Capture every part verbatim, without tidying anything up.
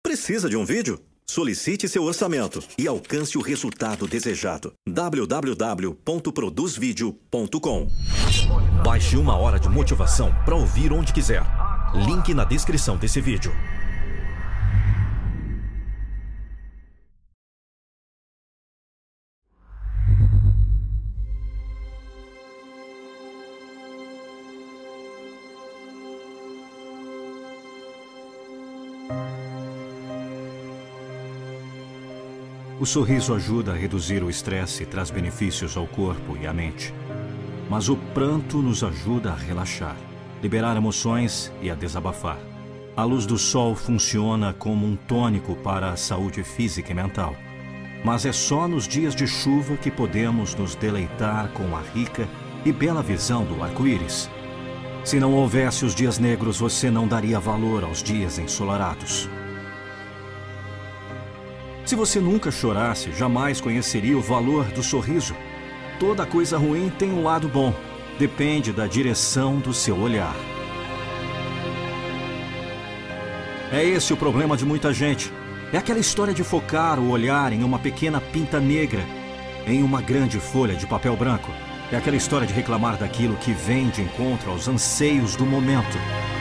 Precisa de um vídeo? Solicite seu orçamento e alcance o resultado desejado. w w w ponto produz vídeo ponto com. Baixe uma hora de motivação para ouvir onde quiser. Link na descrição desse vídeo. O sorriso ajuda a reduzir o estresse e traz benefícios ao corpo e à mente. Mas o pranto nos ajuda a relaxar, liberar emoções e a desabafar. A luz do sol funciona como um tônico para a saúde física e mental. Mas é só nos dias de chuva que podemos nos deleitar com a rica e bela visão do arco-íris. Se não houvesse os dias negros, você não daria valor aos dias ensolarados. Se você nunca chorasse, jamais conheceria o valor do sorriso. Toda coisa ruim tem um lado bom. Depende da direção do seu olhar. É esse o problema de muita gente. É aquela história de focar o olhar em uma pequena pinta negra, em uma grande folha de papel branco. É aquela história de reclamar daquilo que vem de encontro aos anseios do momento.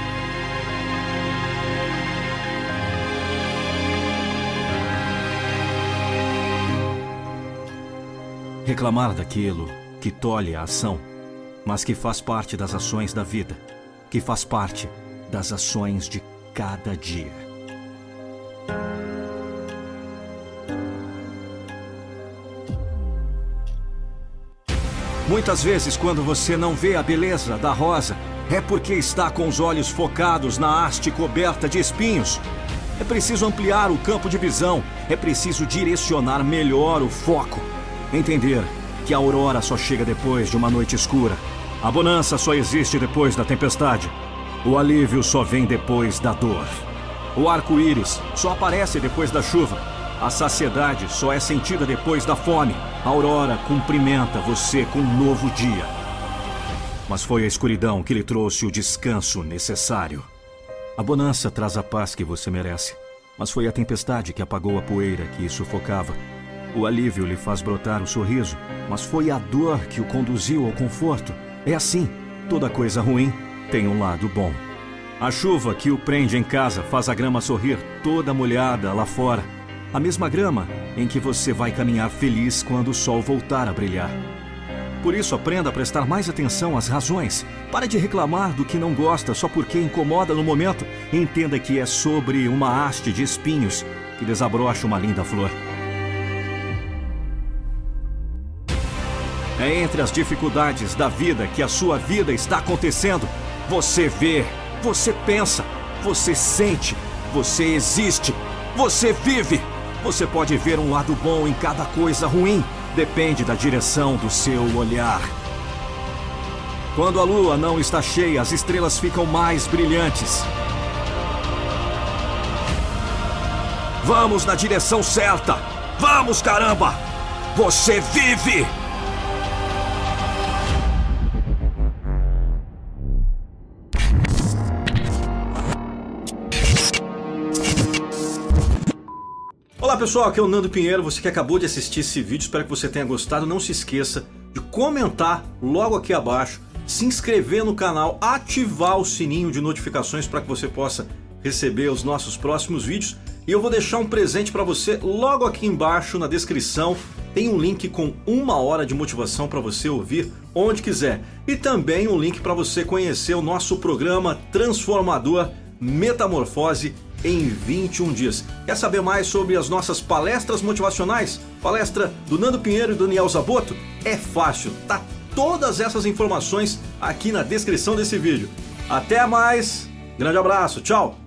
Reclamar daquilo que tolhe a ação, mas que faz parte das ações da vida, que faz parte das ações de cada dia. Muitas vezes, quando você não vê a beleza da rosa, é porque está com os olhos focados na haste coberta de espinhos. É preciso ampliar o campo de visão, é preciso direcionar melhor o foco. Entender que a aurora só chega depois de uma noite escura. A bonança só existe depois da tempestade. O alívio só vem depois da dor. O arco-íris só aparece depois da chuva. A saciedade só é sentida depois da fome. A aurora cumprimenta você com um novo dia. Mas foi a escuridão que lhe trouxe o descanso necessário. A bonança traz a paz que você merece. Mas foi a tempestade que apagou a poeira que sufocava. O alívio lhe faz brotar o sorriso, mas foi a dor que o conduziu ao conforto. É assim, toda coisa ruim tem um lado bom. A chuva que o prende em casa faz a grama sorrir toda molhada lá fora. A mesma grama em que você vai caminhar feliz quando o sol voltar a brilhar. Por isso, aprenda a prestar mais atenção às razões. Pare de reclamar do que não gosta só porque incomoda no momento. Entenda que é sobre uma haste de espinhos que desabrocha uma linda flor. É entre as dificuldades da vida que a sua vida está acontecendo. Você vê, você pensa, você sente, você existe, você vive. Você pode ver um lado bom em cada coisa ruim. Depende da direção do seu olhar. Quando a lua não está cheia, as estrelas ficam mais brilhantes. Vamos na direção certa. Vamos, caramba! Você vive! Olá pessoal, aqui é o Nando Pinheiro, você que acabou de assistir esse vídeo, espero que você tenha gostado. Não se esqueça de comentar logo aqui abaixo, se inscrever no canal, ativar o sininho de notificações para que você possa receber os nossos próximos vídeos. E eu vou deixar um presente para você logo aqui embaixo na descrição. Tem um link com uma hora de motivação para você ouvir onde quiser. E também um link para você conhecer o nosso programa transformador Metamorfose em vinte e um dias. Quer saber mais sobre as nossas palestras motivacionais? Palestra do Nando Pinheiro e do Daniel Zaboto? É fácil, tá todas essas informações aqui na descrição desse vídeo. Até mais, grande abraço, tchau!